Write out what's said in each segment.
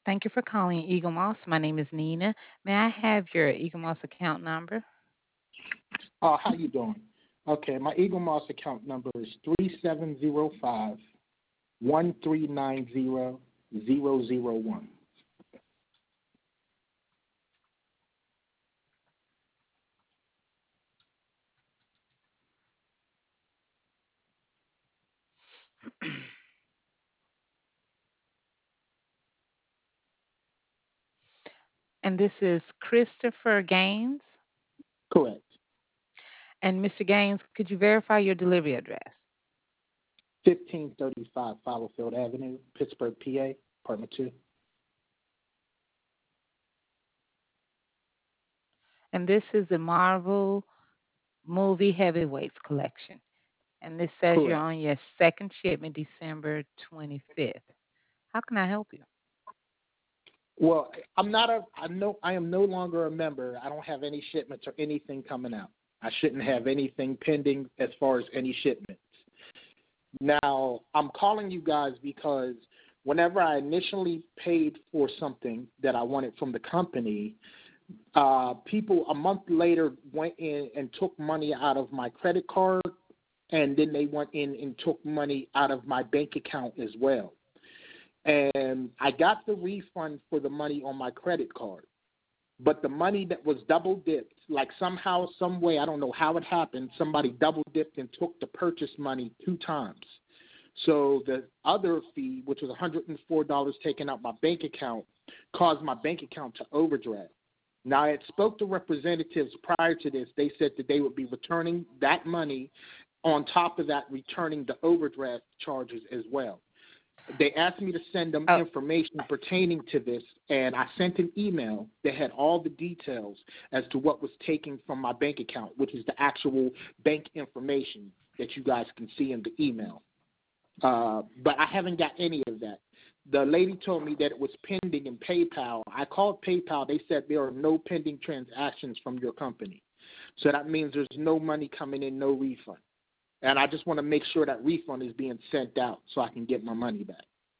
Thank you for calling Eagle Moss. My name is Nina. May I have your Eagle Moss account number? How you doing? Okay, my Eagle Moss account number is 3705-1390-001. And this is Christopher Gaines. Correct. And Mr. Gaines, could you verify your delivery address? 1535 Fallowfield Avenue, Pittsburgh, PA, apartment 2. And this is the Marvel Movie Heavyweights collection. And this says you're Correct. on your second shipment, December 25th. How can I help you? Well, I am no longer a member. I don't have any shipments or anything coming out. I shouldn't have anything pending as far as any shipments. Now, I'm calling you guys because whenever I initially paid for something that I wanted from the company, people a month later went in and took money out of my credit card, and then they went in and took money out of my bank account as well. And I got the refund for the money on my credit card, but the money that was double dipped, like somehow, some way, I don't know how it happened, somebody double dipped and took the purchase money 2 times. So the other fee, which was $104 taken out my bank account, caused my bank account to overdraft. Now, I had spoke to representatives prior to this. They said that they would be returning that money, on top of that, returning the overdraft charges as well. They asked me to send them Oh, information pertaining to this, and I sent an email that had all the details as to what was taken from my bank account, which is the actual bank information that you guys can see in the email. But I haven't got any of that. The lady told me that it was pending in PayPal. I called PayPal. They said there are no pending transactions from your company. So that means there's no money coming in, no refund. And I just want to make sure that refund is being sent out so I can get my money back.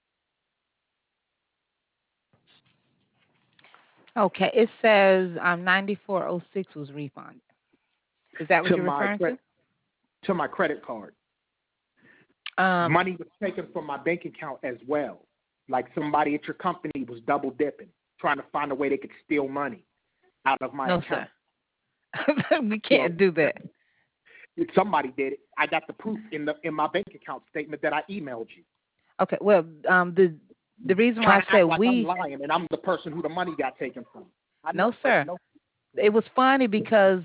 okay. It says 9406 was refunded. Is that what To you're my referring to? to my credit card. Um, Money was taken from my bank account as well. Like somebody at your company was double dipping, trying to find a way they could steal money out of my no, sir. account. We So can't do that. somebody did it. I got the proof in my bank account statement that I emailed you. Okay. Well, the reason why Trying I to said act like I'm we, lying and I'm the person who the money got taken from. I no, know, sir. no. It was funny because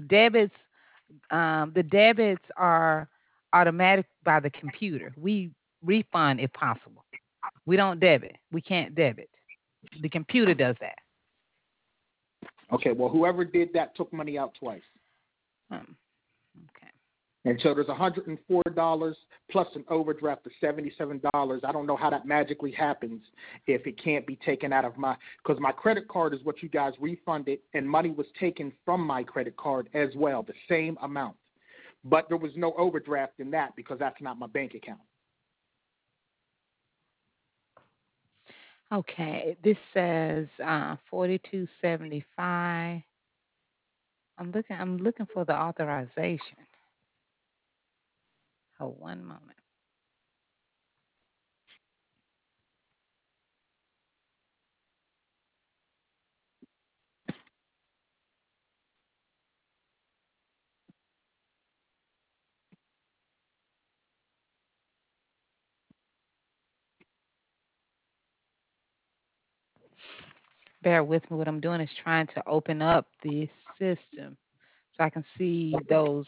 the debits are automatic by the computer. We refund if possible. We don't debit. We can't debit. The computer does that. Okay, well, whoever did that took money out twice. Um, okay. And so there's $104 plus an overdraft of $77. I don't know how that magically happens if it can't be taken out of because my credit card is what you guys refunded, and money was taken from my credit card as well, the same amount. But there was no overdraft in that because that's not my bank account. Okay. This says 4275. I'm looking for the authorization. Oh, one moment. Bear with me. What I'm doing is trying to open up the system so I can see those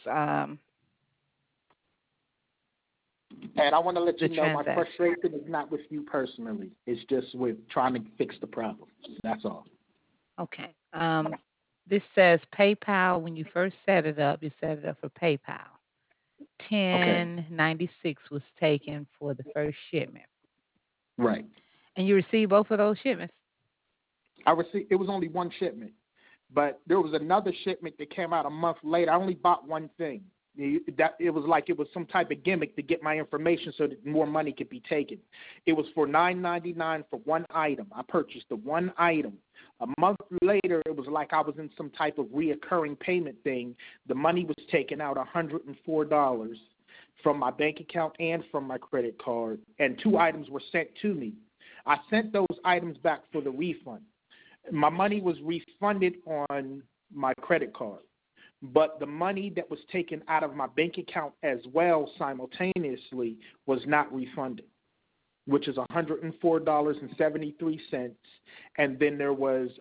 And I want to let the you know my transactions. frustration is not with you personally. It's just with trying to fix the problem. That's all. Okay. This says PayPal. When you first set it up, you set it up for PayPal. Okay. 1096 was taken for the first shipment, Right. and you received both of those shipments. I received. It was only one shipment, but there was another shipment that came out a month later. I only bought one thing. That it was like it was some type of gimmick to get my information so that more money could be taken. It was for $9.99 for one item. I purchased the one item. A month later, it was like I was in some type of reoccurring payment thing. The money was taken out, $104 from my bank account and from my credit card, and 2 items were sent to me. I sent those items back for the refund. My money was refunded on my credit card, but the money that was taken out of my bank account as well simultaneously was not refunded, which is $104.73, and then there was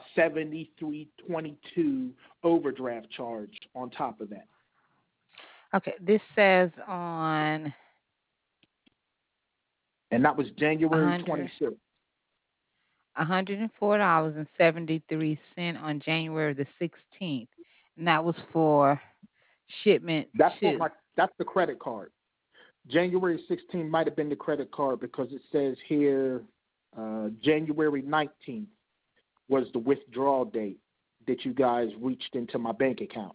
$73.22 overdraft charge on top of that. Okay, this says on, and that was January 26th. $104.73 on January the 16th, and that was for shipment That's 2. That's the credit card. January 16th might have been the credit card because it says here January 19th was the withdrawal date that you guys reached into my bank account.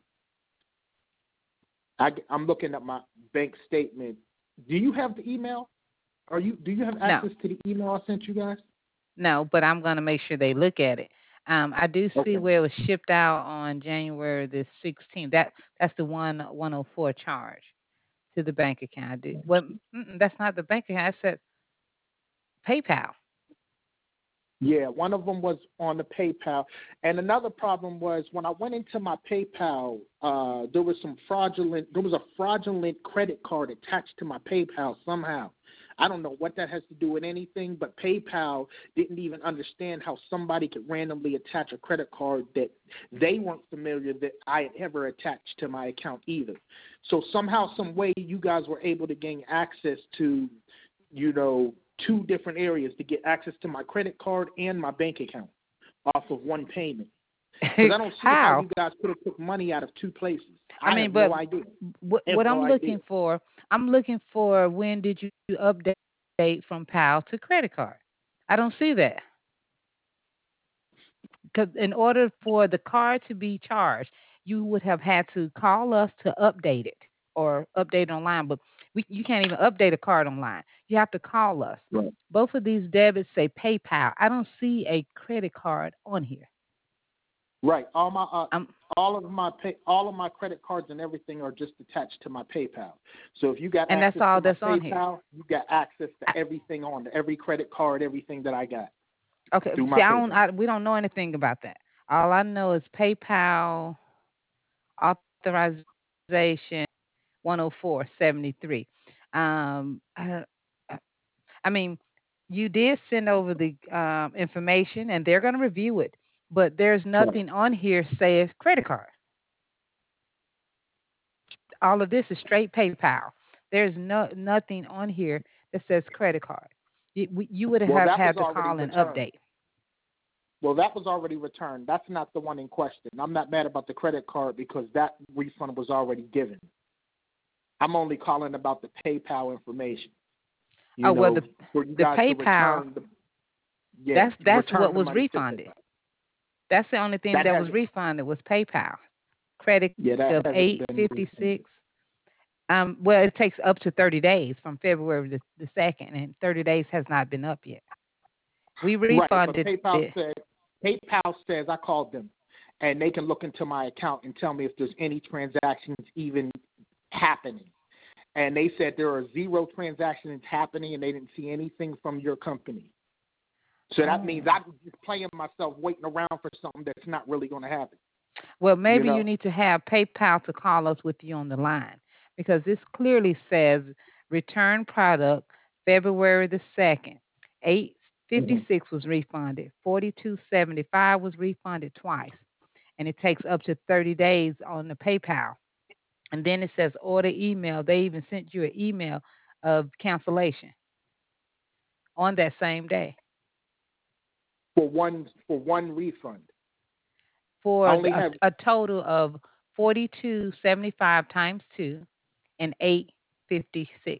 I'm looking at my bank statement. Do you have the email? Do you have access to the email I sent you guys? No, but I'm going to make sure they look at it. I do see where it was shipped out on January the 16th. That's the 104 charge to the bank account. Well, that's not the bank account. That's at PayPal. Yeah, one of them was on the PayPal. And another problem was when I went into my PayPal, there was a fraudulent credit card attached to my PayPal somehow. I don't know what that has to do with anything, but PayPal didn't even understand how somebody could randomly attach a credit card that they weren't familiar that I had ever attached to my account either. So somehow, some way, you guys were able to gain access to, 2 different areas to get access to my credit card and my bank account off of one payment. Because I don't see how you guys could have took money out of 2 places. I have no idea. What I'm looking for, when did you update from PAL to credit card? I don't see that. Because in order for the card to be charged, you would have had to call us to update it or update it online. But you can't even update a card online. You have to call us. Right. Both of these debits say PayPal. I don't see a credit card on here. Right. All of my credit cards and everything are just attached to my PayPal. So if you got access to my PayPal, you got access to everything on every credit card, everything that I got. Okay. See, we don't know anything about that. All I know is PayPal authorization 104.73. I mean, you did send over the information, and they're going to review it, but there's nothing on here says credit card. All of this is straight PayPal. There's nothing on here that says credit card. You would have had to call and update. Well, that was already returned. That's not the one in question. I'm not mad about the credit card because that refund was already given. I'm only calling about the PayPal information. The PayPal. That's what was refunded. That's the only thing that was refunded was PayPal. Credit of $8.56. Well, it takes up to 30 days from February the 2nd, and 30 days has not been up yet. We refunded it. PayPal says I called them, and they can look into my account and tell me if there's any transactions even happening. And they said there are 0 transactions happening, and they didn't see anything from your company. So that means I'm just playing myself, waiting around for something that's not really going to happen. Well, maybe you need to have PayPal to call us with you on the line, because this clearly says return product February the 2nd. $8.56 was refunded. $42.75 was refunded twice. And it takes up to 30 days on the PayPal. And then it says order email. They even sent you an email of cancellation on that same day. For one refund. For a total of $42.75 times 2 and $8.56.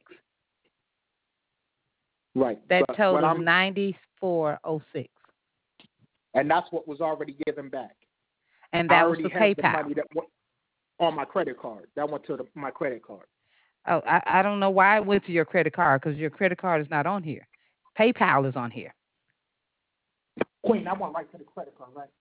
Right. That total is $94.06. And that's what was already given back. And that was for PayPal. on my credit card. That went to my credit card. Oh, I don't know why it went to your credit card because your credit card is not on here. PayPal is on here. Queen, I went right to the credit card, right?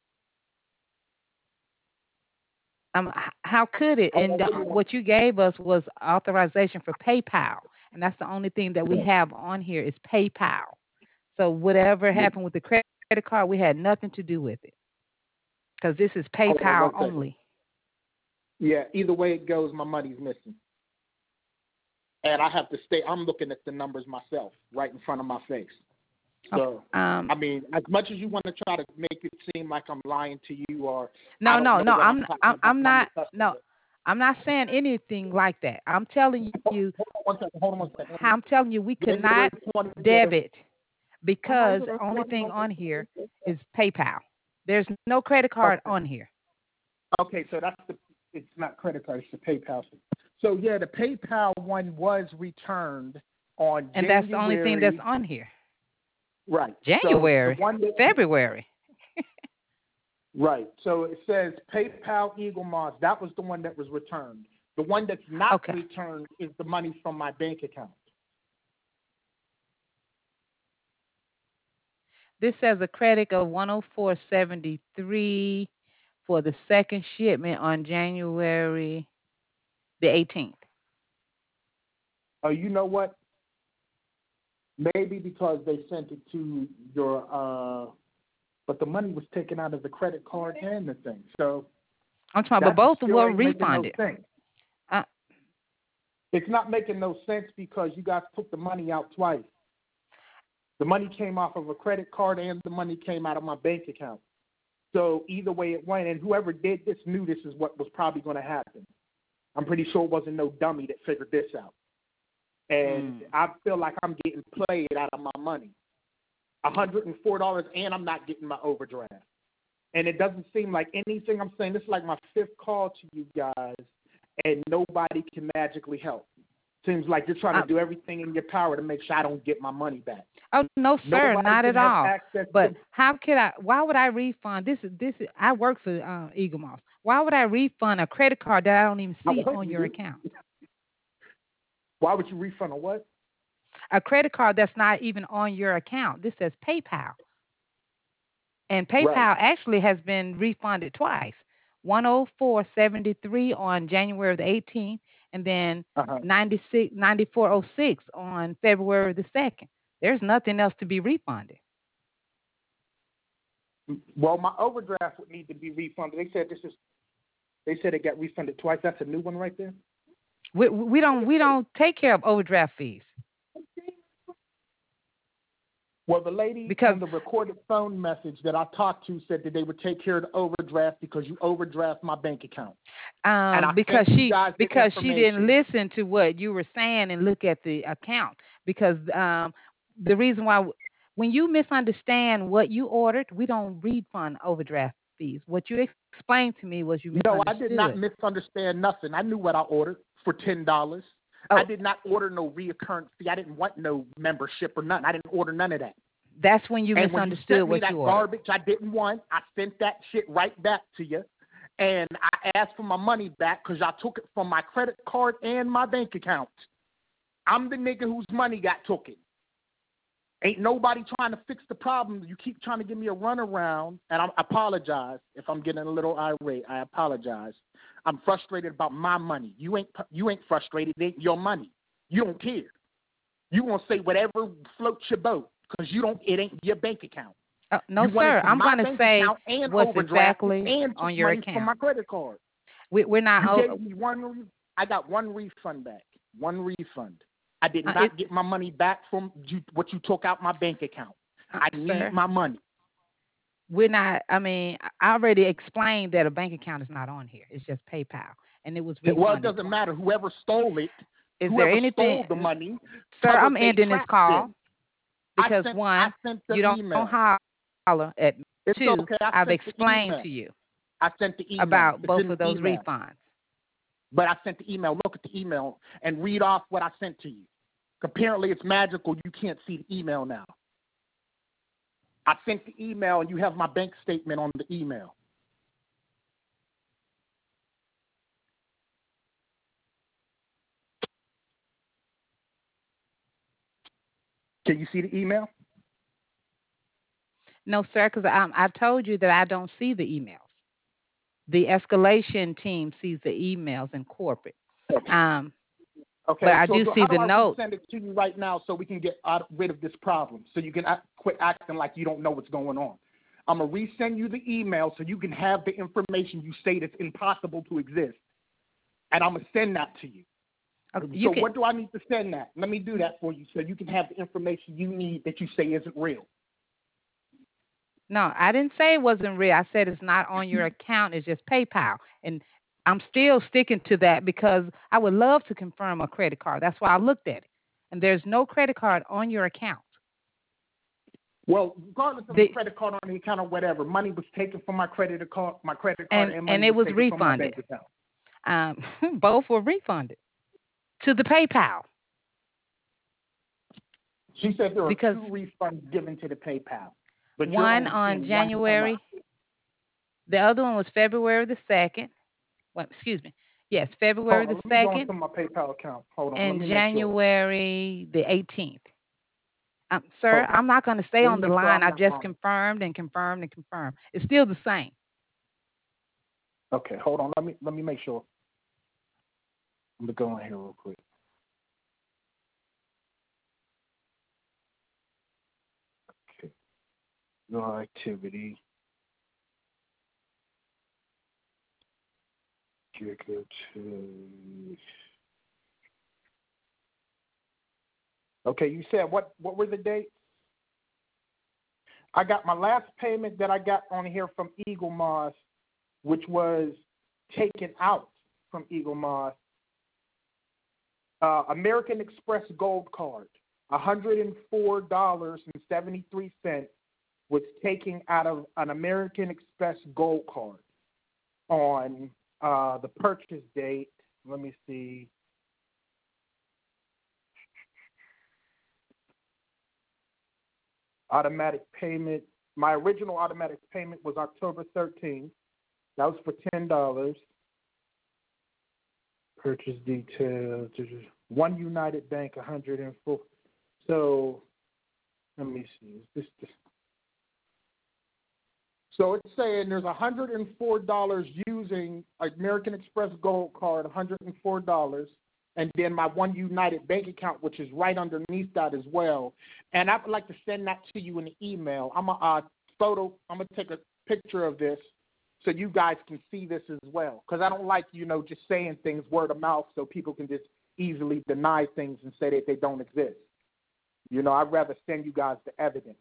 How could it? And what you gave us was authorization for PayPal, and that's the only thing that we have on here is PayPal. So whatever happened with the credit card, we had nothing to do with it because this is PayPal only. Yeah, either way it goes, my money's missing. And I have to stay. I'm looking at the numbers myself right in front of my face. So, I mean, as much as you want to try to make it seem like I'm lying to you or I'm not saying anything like that. I'm telling you, hold on one second. I'm telling you, we could not debit because the only thing on here is PayPal. There's no credit card on here. Okay, so it's not credit card, it's the PayPal. So yeah, the PayPal one was returned on and January. That's the only thing that's on here. Right. January, so February. Right. So it says PayPal Eagle Moss. That was the one that was returned. The one that's not returned is the money from my bank account. This says a credit of $104.73 for the second shipment on January the 18th. Oh, you know what? Maybe because they sent it to your, but the money was taken out of the credit card and the thing. So I'm talking about both were refunded. It's not making no sense because you guys took the money out twice. The money came off of a credit card and the money came out of my bank account. So either way it went, and whoever did this knew this is what was probably going to happen. I'm pretty sure it wasn't no dummy that figured this out. And I feel like I'm getting played out of my money. $104 and I'm not getting my overdraft. And it doesn't seem like anything I'm saying. This is like my fifth call to you guys, and nobody can magically help. Seems like you're trying to do everything in your power to make sure I don't get my money back. Oh no, sir, not at all. But how could I? Why would I refund? This is. I work for Eagle Moss. Why would I refund a credit card that I don't even see on your account? Why would you refund a what? A credit card that's not even on your account. This says PayPal. And PayPal actually has been refunded twice. $104.73 on January the 18th, and then $94.06 on February the 2nd. There's nothing else to be refunded. Well, my overdraft would need to be refunded. They said it got refunded twice. That's a new one right there. We don't take care of overdraft fees. Well, the lady on the recorded phone message that I talked to said that they would take care of the overdraft because you overdraft my bank account. Because she didn't listen to what you were saying and look at the account. Because the reason why, when you misunderstand what you ordered, we don't refund overdraft fees. What you explained to me was you misunderstood. No, I did not misunderstand nothing. I knew what I ordered for $10. I did not order no reoccurring fee. I didn't want no membership or nothing. I didn't order none of that. That's when you misunderstood what you ordered. Garbage I didn't want. I sent that shit right back to you. And I asked for my money back because y'all took it from my credit card and my bank account. I'm the nigga whose money got taken. Ain't nobody trying to fix the problem. You keep trying to give me a runaround, and I apologize if I'm getting a little irate. I apologize. I'm frustrated about my money. You ain't frustrated. It ain't your money. You don't care. You want to say whatever floats your boat because it ain't your bank account. No, sir. I'm going to say what's exactly on your account. From my credit card. We're not. You gave me I got one refund back. One refund. I did not get my money back from what you took out my bank account. I need my money. We're not. I mean, I already explained that a bank account is not on here. It's just PayPal, and it was refunded. Well, it doesn't matter. Whoever stole it. Is there anything? Stole the money? Sir, I'm ending this call because you don't holler at me. Two, I've explained to you. I sent the email about both of those refunds. But I sent the email. Look at the email and read off what I sent to you. Apparently, it's magical. You can't see the email now. I sent the email, and you have my bank statement on the email. Can you see the email? No, sir, because I told you that I don't see the emails. The escalation team sees the emails in corporate. Um, but Okay, I so do see how do the I note. resend it to you right now so we can get rid of this problem, so you can quit acting like you don't know what's going on? I'm going to resend you the email so you can have the information you say that's impossible to exist, and I'm going to send that to you. Okay, So what do I need to send that? Let me do that for you so you can have the information you need that you say isn't real. No, I didn't say it wasn't real. I said it's not on your account. It's just PayPal. And I'm still sticking to that because I would love to confirm a credit card. That's why I looked at it. And there's no credit card on your account. Well, regardless of the credit card on the account or whatever, money was taken from my credit card, and money it was taken from my refunded. bank account. Both were refunded to the PayPal. She said there were two refunds given to the PayPal. But one on January. The other one was February the 2nd. Well, excuse me. Yes, February the 2nd. Let me go into my PayPal account. Hold on. And let me January the 18th. Sir, I'm not going to stay on the line. I've just confirmed and confirmed and confirmed. It's still the same. Okay, hold on. Let me make sure. I'm going to go in here real quick. Okay. No activity. Okay, you said what were the dates? I got my last payment that I got on here from Eagle Moss, which was taken out from Eagle Moss. American Express Gold Card, $104.73 was taken out of an American Express Gold Card on the purchase date. Let me see. Automatic payment. My original automatic payment was October 13th. That was for $10. Purchase details. One United Bank, 104. So let me see. Is this? So it's saying there's $104 using American Express Gold Card, $104, and then my One United Bank account, which is right underneath that as well. And I would like to send that to you in an email. I'm gonna take a picture of this so you guys can see this as well, because I don't like just saying things word of mouth so people can just easily deny things and say that they don't exist. I'd rather send you guys the evidence.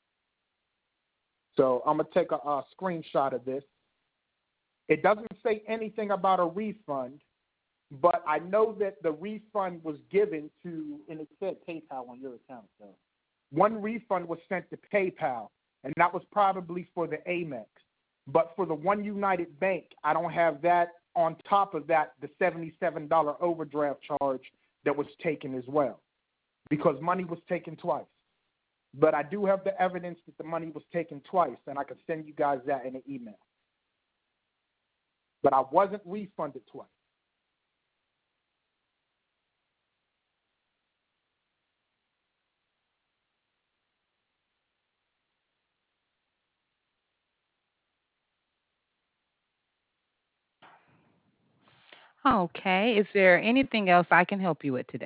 So I'm going to take a screenshot of this. It doesn't say anything about a refund, but I know that the refund was given to, and it said PayPal on your account. So one refund was sent to PayPal, and that was probably for the Amex. But for the One United Bank, I don't have that. On top of that, the $77 overdraft charge that was taken as well, because money was taken twice. But I do have the evidence that the money was taken twice, and I can send you guys that in an email. But I wasn't refunded twice. Okay. Is there anything else I can help you with today?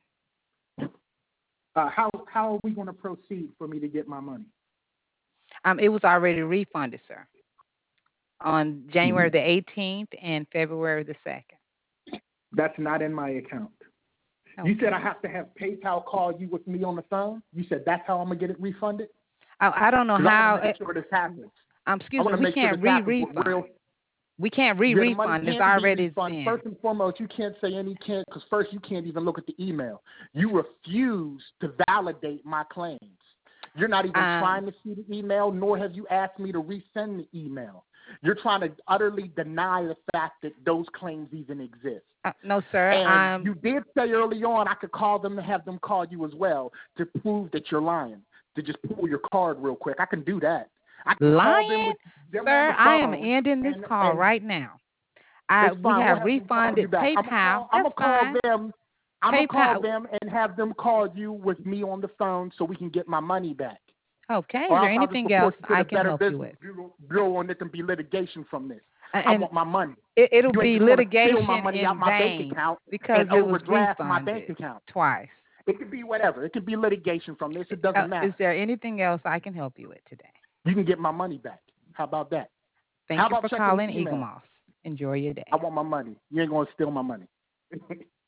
How are we going to proceed for me to get my money? It was already refunded, sir, on January the 18th and February the 2nd. That's not in my account. Okay. You said I have to have PayPal call you with me on the phone? You said that's how I'm going to get it refunded? I don't know how. I want to make sure this happens. Excuse me, we can't refund. We can't refund. It's already been. First and foremost, you can't say because first you can't even look at the email. You refuse to validate my claims. You're not even trying to see the email, nor have you asked me to resend the email. You're trying to utterly deny the fact that those claims even exist. No, sir. And you did say early on I could call them and have them call you as well to prove that you're lying, to just pull your card real quick. I can do that. I can lying? Call them sir, I am ending this call right now. We have refunded PayPal. I'm going to call them I'm going to PayPal. call them and have them call you with me on the phone so we can get my money back. Okay. Or Is there I'll just anything else report you to I the can Better help you Business with? Bureau, and there can be litigation from this. I And want my money. it'll You ain't be just going to steal my litigation money out in my bank vain account because and it was overdraft my bank refunded account. twice. It could be whatever. It could be litigation from this. It doesn't matter. Is there anything else I can help you with today? You can get my money back. How about that? Thank How you about for checking calling the Eagle email? Moss. Enjoy your day. I want my money. You ain't going to steal my money.